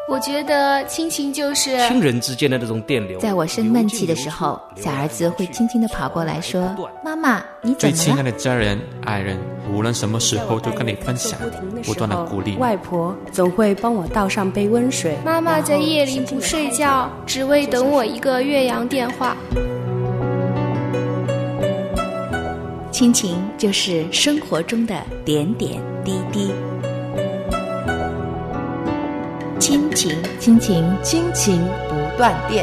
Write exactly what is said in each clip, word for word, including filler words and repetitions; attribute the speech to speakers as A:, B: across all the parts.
A: 我觉得亲情就是
B: 亲人之间的那种电流。
C: 在我生闷气的时候，小儿子会轻轻地跑过来说：“妈妈，你怎么了？”
D: 最亲爱的家人、爱人，无论什么时候都跟你分享，不断的鼓励。
E: 外婆总会帮我倒上杯温水。
A: 妈妈在夜里不睡觉，只为等我一个岳阳电话。
C: 亲情就是生活中的点点滴滴。亲情，亲情，
F: 亲情不断电。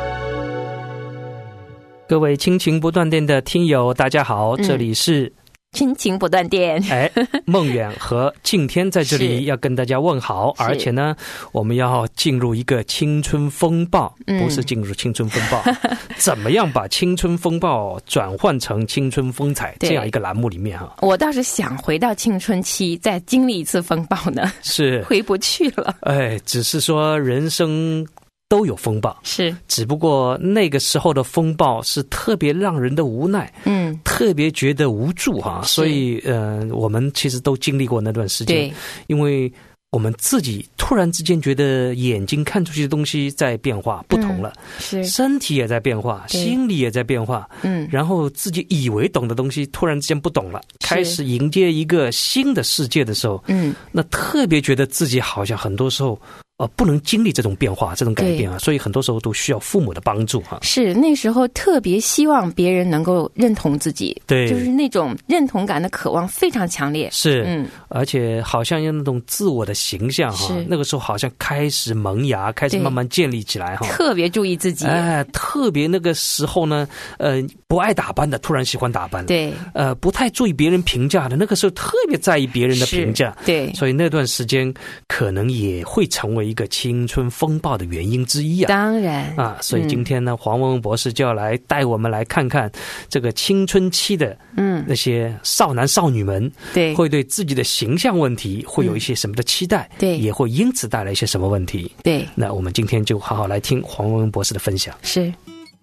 B: 各位亲情不断电的听友大家好、嗯、这里是
C: 亲情不断电。
B: 哎，孟远和敬天在这里要跟大家问好，而且呢我们要进入一个青春风暴、嗯、不是进入青春风暴怎么样把青春风暴转换成青春风采这样一个栏目里面哈。
C: 我倒是想回到青春期再经历一次风暴呢，是回不去了。
B: 哎，只是说人生都有风暴，
C: 是，只
B: 不过那个时候的风暴是特别让人的无奈，嗯，特别觉得无助哈、啊。所以呃，我们其实都经历过那段时间，对，因为我们自己突然之间觉得眼睛看出去的东西在变化，不同了，嗯、是，身体也在变化，心理也在变化，嗯，然后自己以为懂的东西突然之间不懂了，开始迎接一个新的世界的时候，嗯，那特别觉得自己好像很多时候。呃，不能经历这种变化这种改变啊，所以很多时候都需要父母的帮助哈、啊。
C: 是，那时候特别希望别人能够认同自己，对，就是那种认同感的渴望非常强烈。
B: 是，嗯，而且好像有那种自我的形象哈、啊，那个时候好像开始萌芽，开始慢慢建立起来哈、啊。
C: 特别注意自己，
B: 哎，特别那个时候呢，呃，不爱打扮的突然喜欢打扮，对，呃，不太注意别人评价的，那个时候特别在意别人的评价，对，所以那段时间可能也会成为一个青春风暴的原因之一啊，
C: 当然
B: 啊，所以今天呢，嗯、黄文文博士就要来带我们来看看这个青春期的嗯那些少男少女们，对，会对自己的形象问题会有一些什么的期待，对、嗯，也会因此带来一些什么问题，对。那我们今天就好好来听黄文文博士的分享。
C: 是。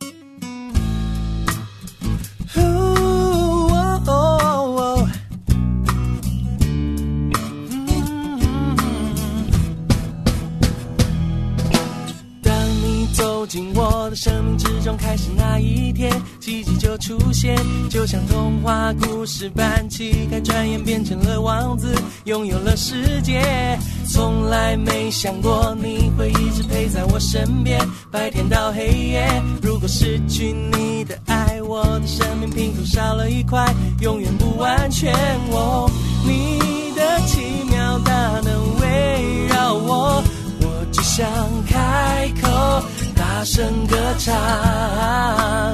G: 进我的生命之中，开始那一天奇迹就出现，就像童话故事般，乞丐转眼变成了王子，拥有了世界。从来没想过你会一直陪在我身边，白天到黑夜。如果失去你的爱，我的生命拼图少了一块，永远不完全。哦，你的奇妙大能围绕我，我只想开口大声歌唱，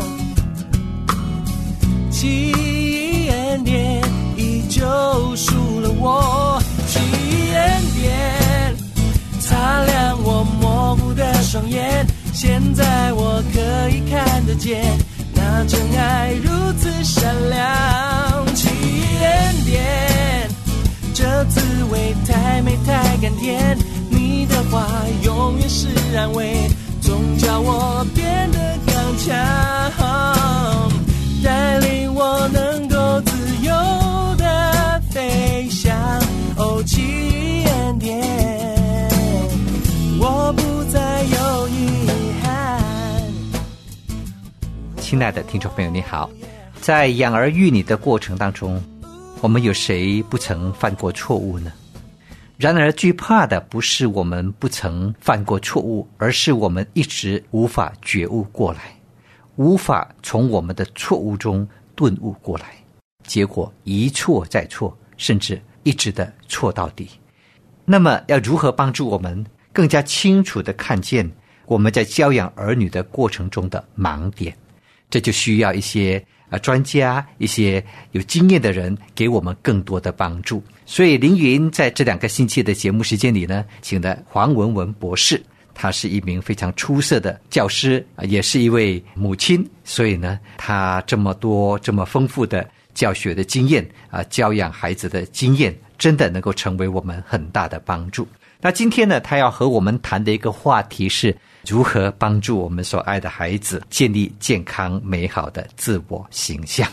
G: 奇异恩典已救赎了我，奇异恩典擦亮我模糊的双眼，现在我可以看得见，那真爱如此闪亮，奇异恩典，这滋味太美太甘甜，你的话永远是安慰，总叫我变得刚强，带领我能够自由地飞翔。哦，奇异恩典，我不再有遗憾。
H: 亲爱的听众朋友你好，在养儿育女的过程当中，我们有谁不曾犯过错误呢？然而惧怕的不是我们不曾犯过错误，而是我们一直无法觉悟过来，无法从我们的错误中顿悟过来，结果一错再错，甚至一直的错到底。那么要如何帮助我们更加清楚地看见我们在教养儿女的过程中的盲点？这就需要一些啊，专家，一些有经验的人给我们更多的帮助。所以凌云在这两个星期的节目时间里呢，请了黄文文博士，他是一名非常出色的教师，也是一位母亲，所以呢，他这么多这么丰富的教学的经验啊，教养孩子的经验，真的能够成为我们很大的帮助。那今天呢，他要和我们谈的一个话题是如何帮助我们所爱的孩子建立健康美好的自我形象。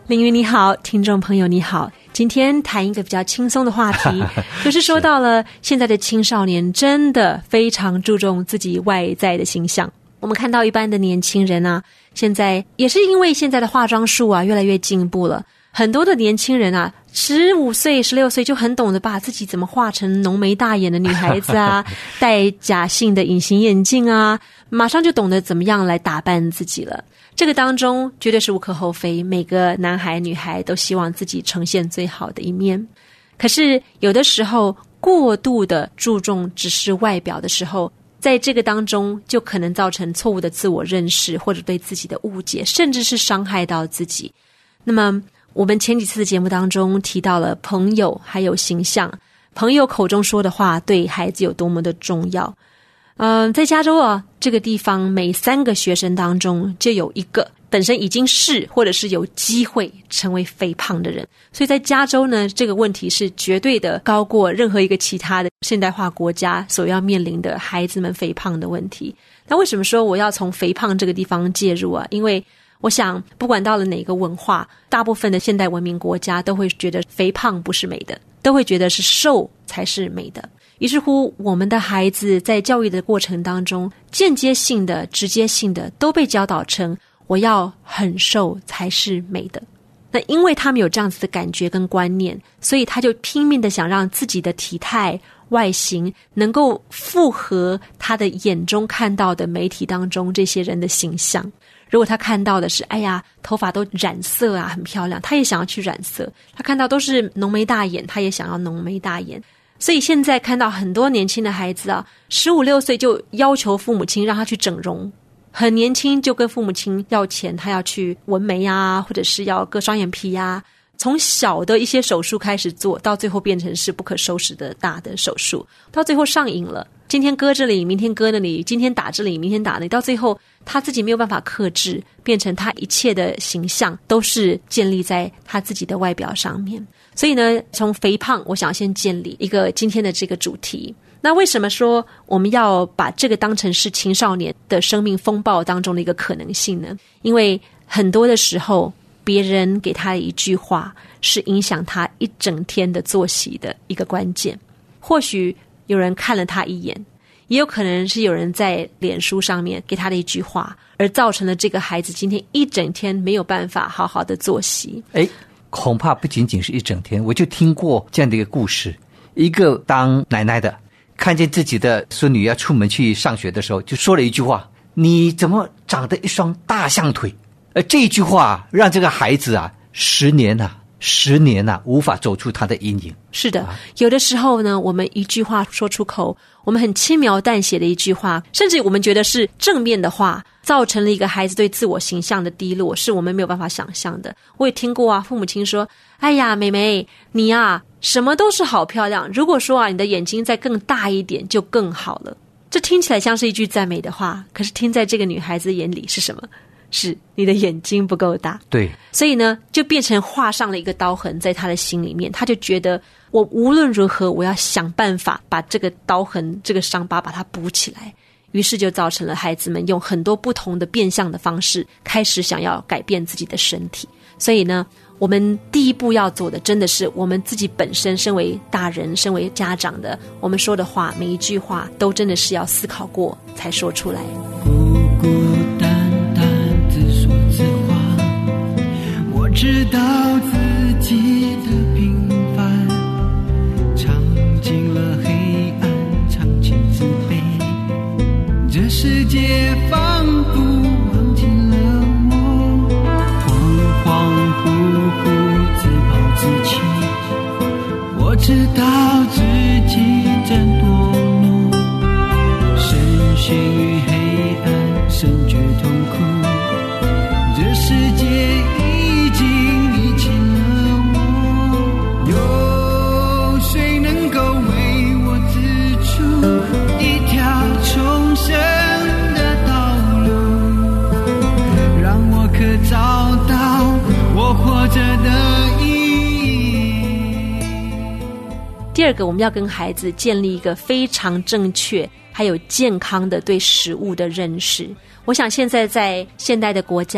I: 凌云你好，听众朋友你好，今天谈一个比较轻松的话题，就是说到了现在的青少年真的非常注重自己外在的形象。我们看到一般的年轻人啊，现在也是因为现在的化妆术啊越来越进步了，很多的年轻人啊十五岁十六岁就很懂得把自己怎么画成浓眉大眼的女孩子啊戴假性的隐形眼镜啊，马上就懂得怎么样来打扮自己了。这个当中绝对是无可厚非，每个男孩女孩都希望自己呈现最好的一面。可是有的时候过度的注重只是外表的时候，在这个当中就可能造成错误的自我认识，或者对自己的误解，甚至是伤害到自己。那么我们前几次的节目当中提到了朋友还有形象，朋友口中说的话对孩子有多么的重要。嗯、呃，在加州啊这个地方，每三个学生当中就有一个本身已经是或者是有机会成为肥胖的人，所以在加州呢，这个问题是绝对的高过任何一个其他的现代化国家所要面临的孩子们肥胖的问题。那为什么说我要从肥胖这个地方介入啊？因为我想不管到了哪个文化，大部分的现代文明国家都会觉得肥胖不是美的，都会觉得是瘦才是美的。于是乎我们的孩子在教育的过程当中，间接性的直接性的都被教导成我要很瘦才是美的。那因为他们有这样子的感觉跟观念，所以他就拼命的想让自己的体态外形能够符合他的眼中看到的媒体当中这些人的形象。如果他看到的是哎呀头发都染色啊很漂亮，他也想要去染色。他看到都是浓眉大眼，他也想要浓眉大眼。所以现在看到很多年轻的孩子啊，十五六岁就要求父母亲让他去整容，很年轻就跟父母亲要钱，他要去纹眉啊，或者是要割双眼皮啊，从小的一些手术开始做，到最后变成是不可收拾的大的手术，到最后上瘾了，今天割这里，明天割那里，今天打这里，明天打那里，到最后他自己没有办法克制，变成他一切的形象都是建立在他自己的外表上面。所以呢，从肥胖我想先建立一个今天的这个主题。那为什么说我们要把这个当成是青少年的生命风暴当中的一个可能性呢？因为很多的时候别人给他的一句话是影响他一整天的作息的一个关键。或许有人看了他一眼，也有可能是有人在脸书上面给他的一句话，而造成了这个孩子今天一整天没有办法好好的作息。
H: 诶，恐怕不仅仅是一整天，我就听过这样的一个故事，一个当奶奶的看见自己的孙女要出门去上学的时候，就说了一句话，你怎么长得一双大象腿？而这一句话让这个孩子啊十年啊十年啊无法走出他的阴影。
I: 是的，有的时候呢，我们一句话说出口，我们很轻描淡写的一句话，甚至我们觉得是正面的话，造成了一个孩子对自我形象的低落，是我们没有办法想象的。我也听过啊，父母亲说，哎呀妹妹你啊什么都是好漂亮，如果说啊你的眼睛再更大一点就更好了。这听起来像是一句赞美的话，可是听在这个女孩子眼里是什么？是你的眼睛不够大。
H: 对，
I: 所以呢就变成画上了一个刀痕在他的心里面，他就觉得我无论如何我要想办法把这个刀痕这个伤疤把它补起来。于是就造成了孩子们用很多不同的变相的方式开始想要改变自己的身体。所以呢我们第一步要做的真的是我们自己本身身为大人身为家长的，我们说的话每一句话都真的是要思考过才说出来。
G: 孤孤单单自说自话，我知道自己的平凡，尝尽了黑暗，尝尽自卑，这世界仿佛忘记了我，恍恍惚惚自暴自弃，我知道自己真堕落，深陷于黑暗，深觉痛苦，这世界已经遗弃了我，有谁能够为我指出一条重生的道路，让我可找到我活着的意义。
I: 第二个，我们要跟孩子建立一个非常正确还有健康的对食物的认识。我想现在在现代的国家，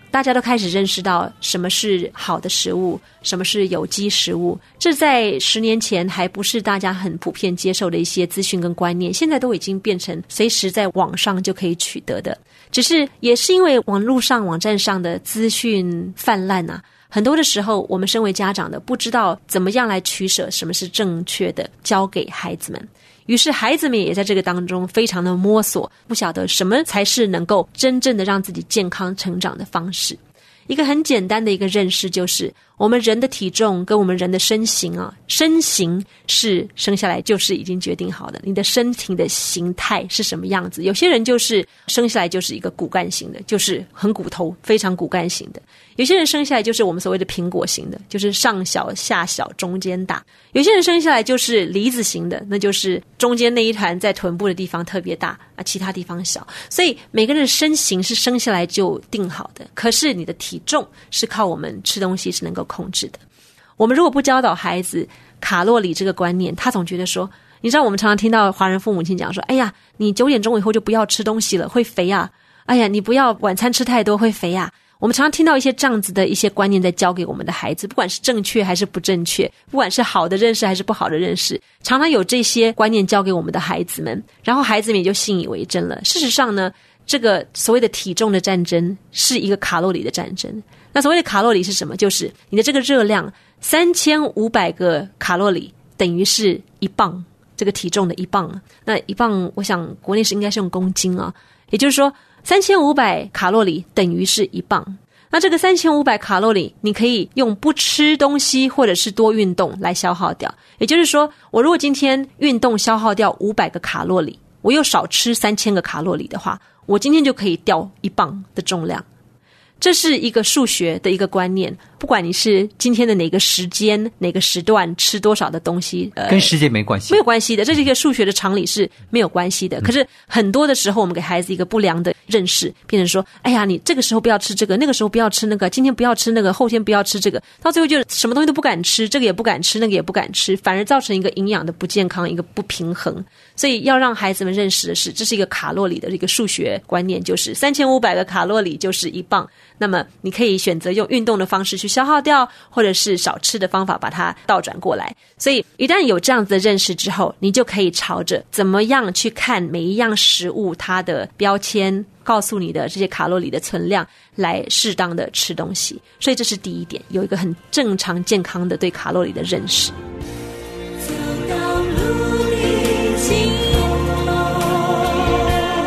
I: 大家都开始认识到什么是好的食物，什么是有机食物，这在十年前还不是大家很普遍接受的一些资讯跟观念，现在都已经变成随时在网上就可以取得的。只是也是因为网络上网站上的资讯泛滥啊，很多的时候我们身为家长的不知道怎么样来取舍什么是正确的教给孩子们，于是孩子们也在这个当中非常的摸索，不晓得什么才是能够真正的让自己健康成长的方式。一个很简单的一个认识就是我们人的体重跟我们人的身形啊，身形是生下来就是已经决定好的，你的身体的形态是什么样子。有些人就是生下来就是一个骨干型的，就是很骨头非常骨干型的，有些人生下来就是我们所谓的苹果型的，就是上小下小中间大，有些人生下来就是梨子型的，那就是中间那一团在臀部的地方特别大啊，其他地方小。所以每个人的身形是生下来就定好的，可是你的体重是靠我们吃东西是能够控制的。我们如果不教导孩子卡路里这个观念，他总觉得说，你知道我们常常听到华人父母亲讲说，哎呀，你九点钟以后就不要吃东西了，会肥啊，哎呀，你不要晚餐吃太多，会肥啊。我们常常听到一些这样子的一些观念在教给我们的孩子，不管是正确还是不正确，不管是好的认识还是不好的认识，常常有这些观念教给我们的孩子们，然后孩子们也就信以为真了。事实上呢，这个所谓的体重的战争是一个卡路里的战争。那所谓的卡路里是什么？就是你的这个热量三千五百个卡路里等于是一磅，这个体重的一磅。那一磅我想国内是应该是用公斤啊，也就是说三千五百卡路里等于是一磅。那这个三千五百卡路里你可以用不吃东西或者是多运动来消耗掉。也就是说，我如果今天运动消耗掉五百个卡路里，我又少吃三千个卡路里的话，我今天就可以掉一磅的重量。这是一个数学的一个观念，不管你是今天的哪个时间哪个时段吃多少的东西、呃、
H: 跟时间没关系，
I: 没有关系的，这是一个数学的常理是没有关系的、嗯、可是很多的时候我们给孩子一个不良的认识，变成说，哎呀，你这个时候不要吃这个，那个时候不要吃那个，今天不要吃那个，后天不要吃这个，到最后就什么东西都不敢吃，这个也不敢吃，那个也不敢吃，反而造成一个营养的不健康，一个不平衡。所以要让孩子们认识的是，这是一个卡路里的一个数学观念，就是三千五百个卡路里就是一磅。那么你可以选择用运动的方式去消耗掉，或者是少吃的方法把它倒转过来。所以一旦有这样子的认识之后，你就可以朝着怎么样去看每一样食物它的标签，告诉你的这些卡路里的存量，来适当的吃东西。所以这是第一点，有一个很正常健康的对卡路里的认识。
G: 走到路的尽头，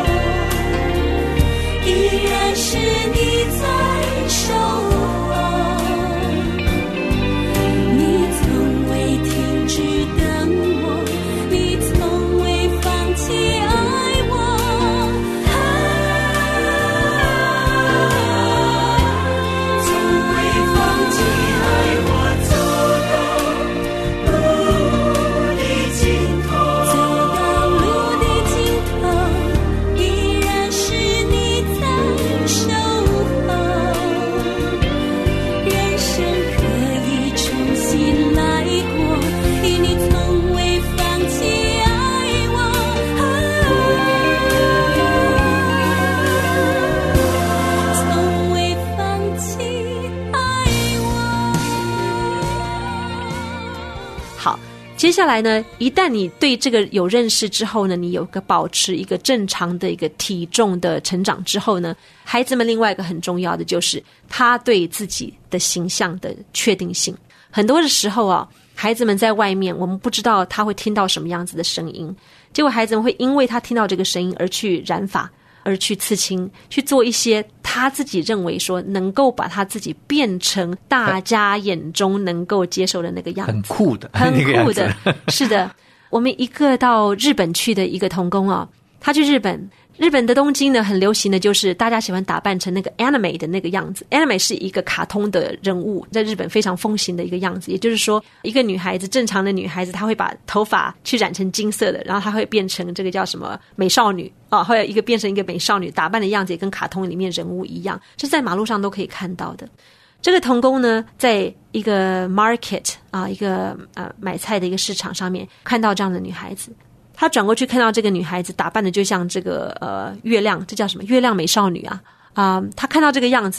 G: 依然是你在守候，你从未停止等我，你从未放弃爱我，从未放弃爱我，走到路的尽头，走到路的尽头，依然是你在守候，人生可以重新来过，因你从未放弃爱我，从未放弃爱我。
I: 好，接下来呢，一旦你对这个有认识之后呢，你有个保持一个正常的一个体重的成长之后呢，孩子们另外一个很重要的就是他对自己的形象的确定性。很多的时候啊，孩子们在外面，我们不知道他会听到什么样子的声音，结果孩子们会因为他听到这个声音而去染发，而去刺青，去做一些他自己认为说能够把他自己变成大家眼中能够接受的那个样子，
H: 很酷的，
I: 很酷的。是的，我们一个到日本去的一个童工啊，他去日本。日本的东京呢，很流行的就是大家喜欢打扮成那个 anime 的那个样子。anime 是一个卡通的人物，在日本非常风行的一个样子。也就是说，一个女孩子，正常的女孩子，她会把头发去染成金色的，然后她会变成这个叫什么美少女啊，或者一个变成一个美少女，打扮的样子也跟卡通里面人物一样，这在马路上都可以看到的。这个童工呢，在一个 market 啊，一个呃买菜的一个市场上面看到这样的女孩子。他转过去看到这个女孩子打扮的就像这个呃月亮，这叫什么月亮美少女啊啊、呃！他看到这个样子，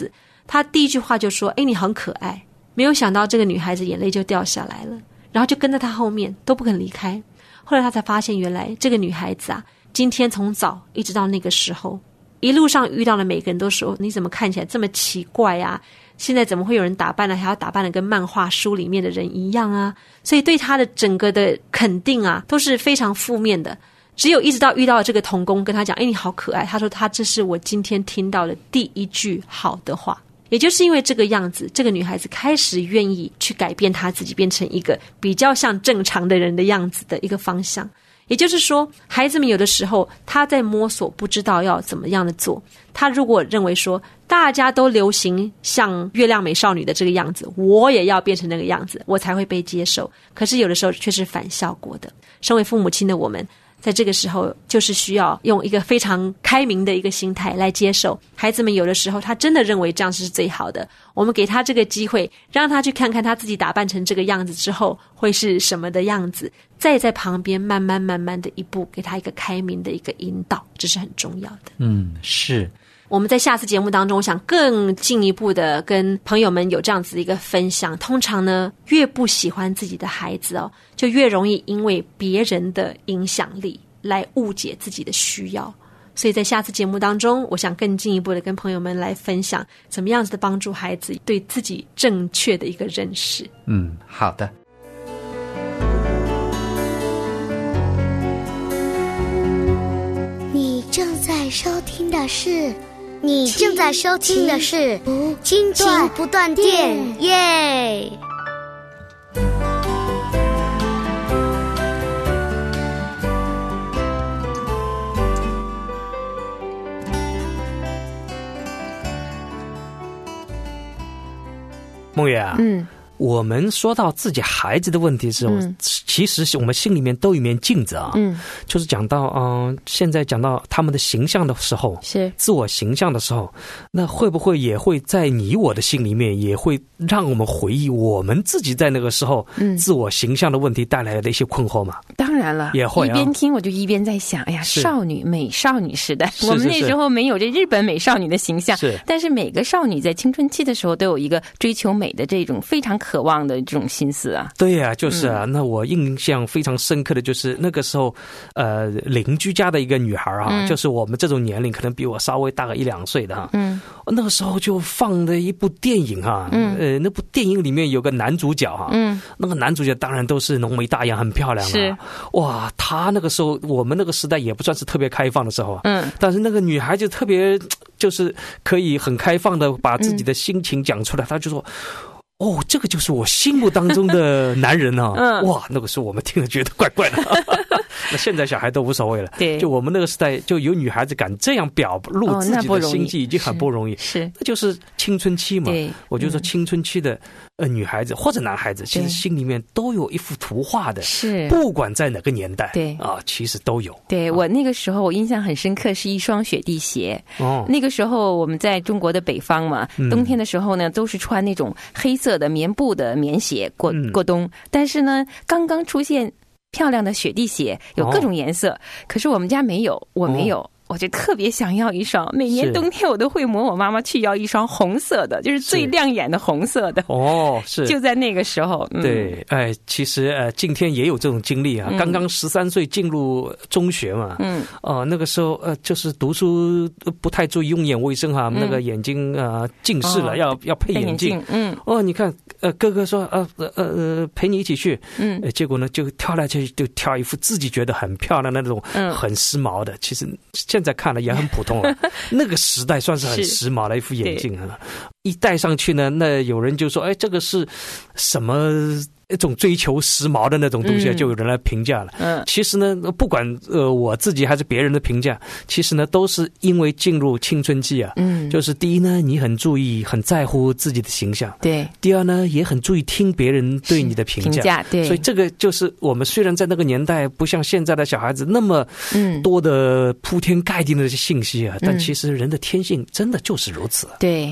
I: 他第一句话就说：“哎，你很可爱。”没有想到这个女孩子眼泪就掉下来了，然后就跟在他后面都不肯离开。后来他才发现，原来这个女孩子啊，今天从早一直到那个时候，一路上遇到的每个人都说：“你怎么看起来这么奇怪啊？现在怎么会有人打扮了还要打扮的跟漫画书里面的人一样啊？”所以对他的整个的肯定啊都是非常负面的。只有一直到遇到这个童工跟他讲：“哎，你好可爱。”他说：“他这是我今天听到的第一句好的话。”也就是因为这个样子，这个女孩子开始愿意去改变她自己，变成一个比较像正常的人的样子的一个方向。也就是说，孩子们有的时候他在摸索，不知道要怎么样的做。他如果认为说大家都流行像月亮美少女的这个样子，我也要变成那个样子，我才会被接受。可是有的时候却是反效果的。身为父母亲的我们，在这个时候就是需要用一个非常开明的一个心态来接受孩子们，有的时候他真的认为这样是最好的，我们给他这个机会，让他去看看他自己打扮成这个样子之后会是什么的样子，再在旁边慢慢慢慢的一步给他一个开明的一个引导，这是很重要的。
H: 嗯，是。
I: 我们在下次节目当中，我想更进一步的跟朋友们有这样子的一个分享。通常呢，越不喜欢自己的孩子哦，就越容易因为别人的影响力来误解自己的需要。所以在下次节目当中，我想更进一步的跟朋友们来分享怎么样子的帮助孩子对自己正确的一个认识。
H: 嗯，好的。
J: 你正在收听的是你正在收听的是亲情不断电，耶！
B: 梦月啊，
C: 嗯，
B: 我们说到自己孩子的问题的时候，嗯、其实我们心里面都有一面镜子啊。
C: 嗯，
B: 就是讲到嗯、呃，现在讲到他们的形象的时候，
C: 是
B: 自我形象的时候，那会不会也会在你我的心里面，也会让我们回忆我们自己在那个时候、嗯、自我形象的问题带来的一些困惑嘛？
C: 当然了，
B: 也会、啊、
C: 一边听我就一边在想，哎呀，少女美少女时代，我们那时候没有这日本美少女的形象，
B: 是，
C: 但是每个少女在青春期的时候都有一个追求美的这种非常渴望的这种心思啊。
B: 对呀、啊，就是啊、嗯。那我印象非常深刻的就是那个时候，呃，邻居家的一个女孩啊、嗯，就是我们这种年龄，可能比我稍微大个一两岁的哈、啊。嗯，那个时候就放的一部电影啊，嗯，呃，那部电影里面有个男主角啊，嗯，那个男主角当然都是浓眉大眼，很漂亮啊。
C: 是，
B: 哇，他那个时候我们那个时代也不算是特别开放的时候啊，嗯，但是那个女孩就特别就是可以很开放的把自己的心情讲出来，她、嗯、就说。哦，这个就是我心目当中的男人啊！嗯，哇，那个时候我们听了觉得怪怪的。那现在小孩都无所谓了，
C: 对，
B: 就我们那个时代，就有女孩子敢这样表露自己的心迹，已经很不容易。
C: 哦、是，
B: 那就是青春期嘛。
C: 对，
B: 我就说青春期的呃女孩子或者男孩子，其实心里面都有一幅图画的，
C: 是，
B: 不管在哪个年代，
C: 对
B: 啊，其实都有。
C: 对、啊、我那个时候我印象很深刻，是一双雪地鞋。哦，那个时候我们在中国的北方嘛，嗯、冬天的时候呢，都是穿那种黑色的棉布的棉鞋过过冬，但是呢，刚刚出现漂亮的雪地鞋，有各种颜色，哦、可是我们家没有，我没有。哦，我就特别想要一双，每年冬天我都会磨我妈妈去要一双红色的，就是最亮眼的红色的。
B: 哦，是
C: 就在那个时候。
B: 嗯、对，哎，其实呃，今天也有这种经历啊。嗯、刚刚十三岁进入中学嘛，嗯，哦、呃，那个时候呃，就是读书不太注意用眼卫生哈、啊嗯，那个眼睛呃近视了，哦、要要配眼镜。嗯，哦，你看呃，哥哥说呃呃呃陪你一起去，嗯、呃，结果呢就挑来去就挑一副自己觉得很漂亮的那种，嗯，很时髦的，其实。现在看了也很普通了，那个时代算是很时髦的一副眼镜啊。一戴上去呢，那有人就说：“哎，这个是什么一种追求时髦的那种东西、啊嗯？”就有人来评价了。嗯，其实呢，不管呃我自己还是别人的评价，其实呢都是因为进入青春期啊。嗯，就是第一呢，你很注意、很在乎自己的形象；
C: 对，
B: 第二呢，也很注意听别人对你的评价。
C: 评价对，
B: 所以这个就是我们虽然在那个年代不像现在的小孩子那么多的铺天盖地的信息啊，嗯、但其实人的天性真的就是如此。
C: 对。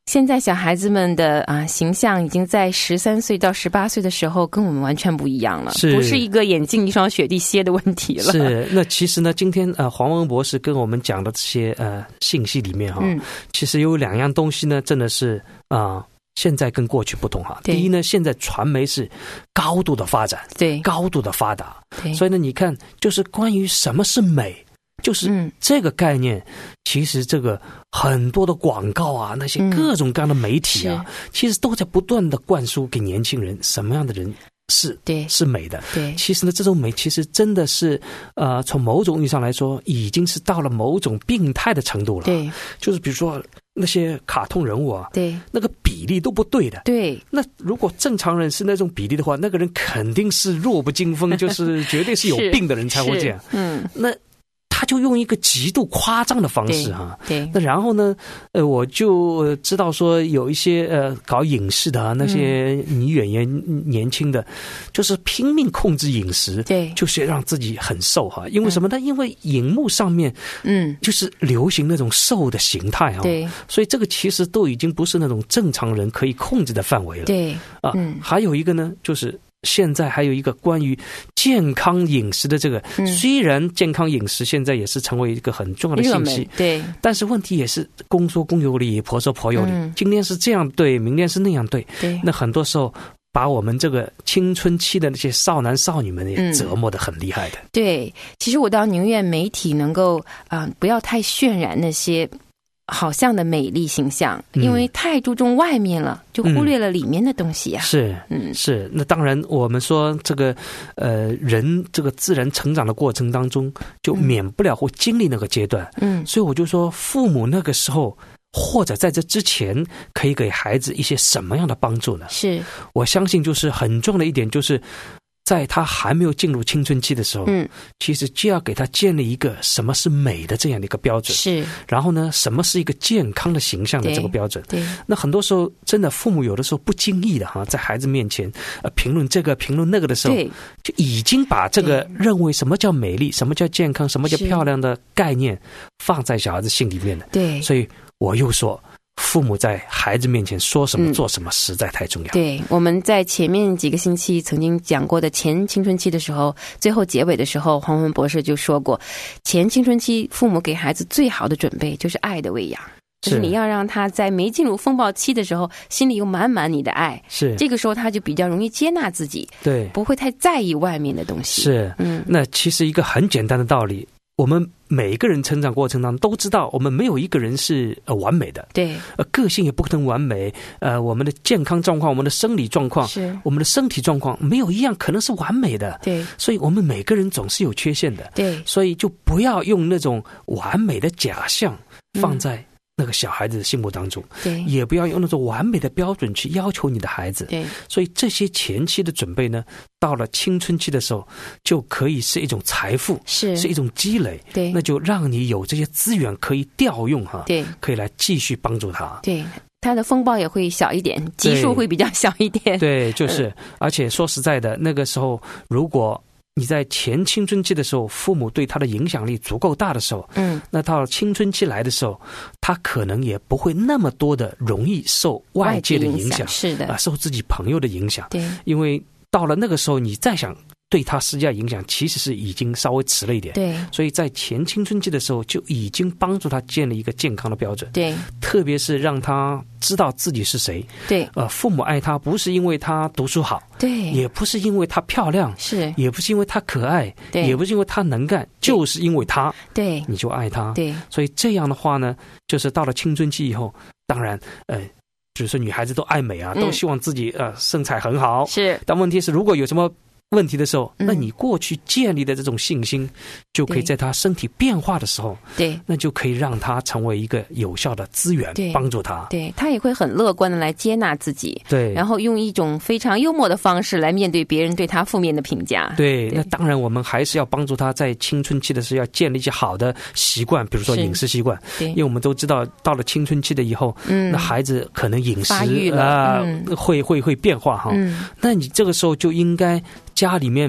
C: 现在小孩子们的啊形象已经在十三岁到十八岁的时候跟我们完全不一样了，
B: 是
C: 不是一个眼镜一双雪地鞋的问题了。
B: 是，那其实呢，今天呃黄文博士跟我们讲的这些呃信息里面哈、嗯，其实有两样东西呢，真的是啊、呃、现在跟过去不同哈。第一呢，现在传媒是高度的发展，
C: 对，
B: 高度的发达，对，所以呢，你看，就是关于什么是美。就是这个概念、嗯、其实这个很多的广告啊，那些各种各样的媒体啊、嗯、其实都在不断的灌输给年轻人什么样的人是对是美的。对，其实呢这种美其实真的是呃从某种意义上来说已经是到了某种病态的程度了。对，就是比如说那些卡通人物啊，对，那个比例都不对的。对，那如果正常人是那种比例的话，那个人肯定是弱不禁风，就是绝对是有病的人才会这样。嗯，那他就用一个极度夸张的方式哈，对，对那然后呢，呃，我就知道说有一些呃搞影视的啊，那些女演员、嗯、年轻的，就是拼命控制饮食，对，就是让自己很瘦哈。因为什么呢？嗯、因为荧幕上面，嗯，就是流行那种瘦的形态哈，对，所以这个其实都已经不是那种正常人可以控制的范围了。对，啊，嗯，还有一个呢，就是。现在还有一个关于健康饮食的这个、嗯、虽然健康饮食现在也是成为一个很重要的信息，对，但是问题也是公说公有理，婆说婆有理、嗯、今天是这样对，明天是那样对，对，那很多时候把我们这个青春期的那些少男少女们也折磨得很厉害的、嗯、对，其实我倒宁愿媒体能够啊、呃，不要太渲染那些好像的美丽形象，因为太注重外面了，就忽略了里面的东西啊。嗯、是，嗯，是。那当然，我们说这个，呃，人这个自然成长的过程当中，就免不了会经历那个阶段。嗯，所以我就说，父母那个时候，或者在这之前，可以给孩子一些什么样的帮助呢？是，我相信就是很重要的一点就是。在他还没有进入青春期的时候，嗯，其实就要给他建立一个什么是美的这样的一个标准，是。然后呢，什么是一个健康的形象的这个标准？对。对那很多时候，真的父母有的时候不经意的哈，在孩子面前呃评论这个评论那个的时候，就已经把这个认为什么叫美丽、什么叫健康、什么叫漂亮的概念放在小孩子心里面了。对。所以我又说。父母在孩子面前说什么做什么实在太重要、嗯、对，我们在前面几个星期曾经讲过的前青春期的时候，最后结尾的时候黄文博士就说过，前青春期父母给孩子最好的准备就是爱的喂养，就是你要让他在没进入风暴期的时候心里有满满你的爱，是这个时候他就比较容易接纳自己，对，不会太在意外面的东西。是，嗯，那其实一个很简单的道理，我们每一个人成长过程当中都知道，我们没有一个人是呃完美的，对，呃，个性也不可能完美，呃，我们的健康状况、我们的生理状况、是我们的身体状况，没有一样可能是完美的，对，所以我们每个人总是有缺陷的，对，所以就不要用那种完美的假象放在、嗯那个小孩子的心目当中，对，也不要用那种完美的标准去要求你的孩子，对，所以这些前期的准备呢，到了青春期的时候，就可以是一种财富，是是一种积累，对，那就让你有这些资源可以调用哈，对，可以来继续帮助他，对。他的风暴也会小一点，基数会比较小一点，对，就是，而且说实在的，那个时候如果你在前青春期的时候，父母对他的影响力足够大的时候，嗯，那到了青春期来的时候，他可能也不会那么多的容易受外界的影响，是的，啊、呃，受自己朋友的影响，对，因为到了那个时候，你再想对他施加影响，其实是已经稍微迟了一点，对，所以在前青春期的时候就已经帮助他建立一个健康的标准，对，特别是让他知道自己是谁，对，呃，父母爱他不是因为他读书好，对，也不是因为他漂亮，是，也不是因为他可爱，对，也不是因为他能干，就是因为他，对，你就爱他，对，所以这样的话呢，就是到了青春期以后，当然，呃。就是女孩子都爱美啊，都希望自己呃身材很好，是。但问题是，如果有什么问题的时候，那你过去建立的这种信心，就可以在他身体变化的时候，对，那就可以让他成为一个有效的资源，帮助他。对，他也会很乐观的来接纳自己，对，然后用一种非常幽默的方式来面对别人对他负面的评价。对，那当然我们还是要帮助他在青春期的时候要建立一些好的习惯，比如说饮食习惯，因为我们都知道到了青春期的以后，嗯，那孩子可能饮食啊、呃嗯、会会会变化哈，嗯，那你这个时候就应该家里面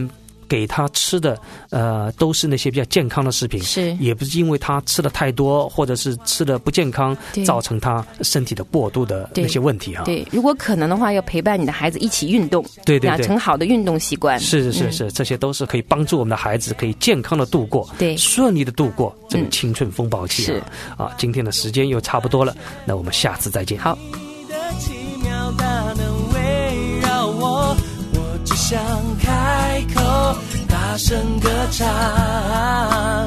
B: 给他吃的呃都是那些比较健康的食品，
C: 是
B: 也不是因为他吃的太多或者是吃的不健康造成他身体的过度的那些问题哈。
C: 对，如果可能的话，要陪伴你的孩子一起运动，
B: 对对对，
C: 养成好的运动习惯。
B: 是是是是、嗯，这些都是可以帮助我们的孩子可以健康的度过，
C: 对，
B: 顺利的度过这个青春风暴期、啊。是啊，今天的时间又差不多了，那我们下次再见。
C: 好。
G: 只想开口大声歌唱，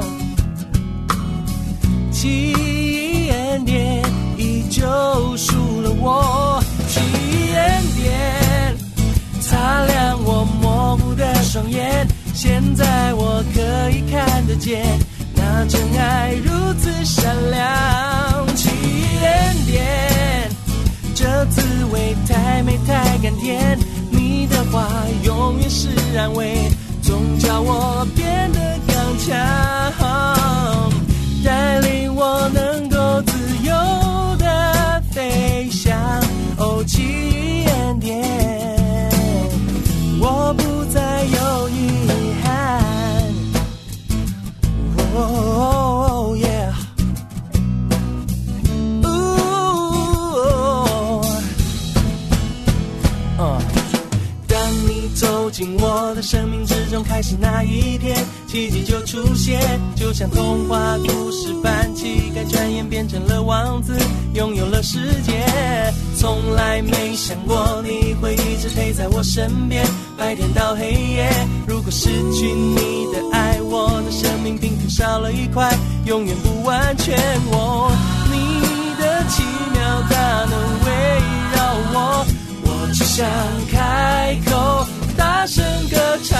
G: 起点点已救赎了我，起点擦亮我模糊的双眼，现在我可以看得见那真爱如此闪亮，起点点这滋味太美太甘甜，你的话永远是安慰，总叫我变得刚强，带领我能够自由的飞翔。哦，起点，我不再有遗憾。哦耶，哦，当你走进我的生命之中，开始那一天，奇迹就出现，就像童话故事般，乞丐转眼变成了王子，拥有了世界。从来没想过你会一直陪在我身边，白天到黑夜。如果失去你的爱，我的生命平平少了一块，永远不完全。哦，你的奇妙大能围绕我，我只想开口大声歌唱。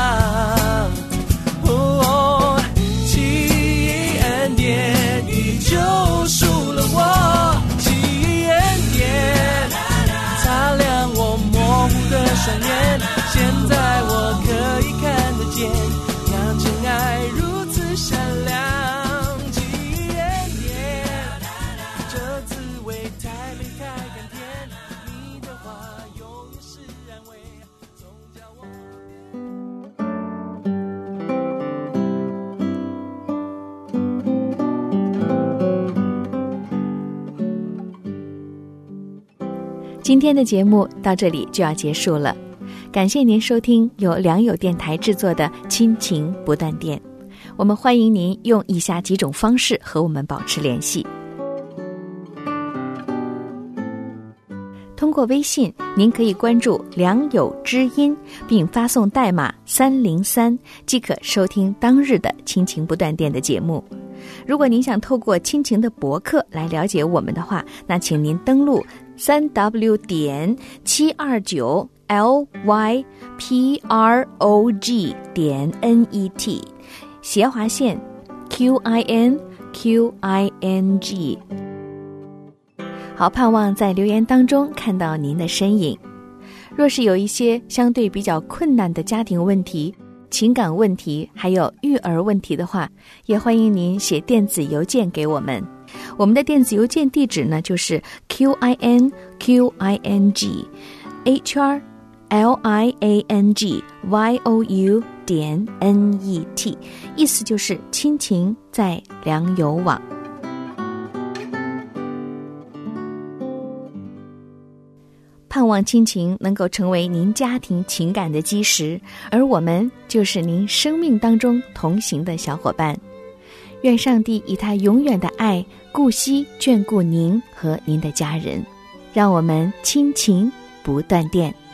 G: 哦，起恩典已救赎了我，起恩典擦亮我模糊的双眼，现在我可以看得见那真爱如此闪亮，起恩典这滋味太美太甘甜，你的话永远是安慰，总叫我。
K: 今天的节目到这里就要结束了，感谢您收听由良友电台制作的亲情不断电。我们欢迎您用以下几种方式和我们保持联系。通过微信，您可以关注良友知音，并发送代码三零三，即可收听当日的亲情不断电的节目。如果您想透过亲情的博客来了解我们的话，那请您登录三 w 点七二九 l y p r o g 点 n e t 斜划线 q i n q i n g。 好，盼望在留言当中看到您的身影。若是有一些相对比较困难的家庭问题、情感问题还有育儿问题的话，也欢迎您写电子邮件给我们。我们的电子邮件地址呢，就是 q i n q i n g h r l i a n g y o u 点 n e t， 意思就是亲情在良友网。盼望亲情能够成为您家庭情感的基石，而我们就是您生命当中同行的小伙伴。愿上帝以他永远的爱顾惜眷顾您和您的家人，让我们亲情不断电。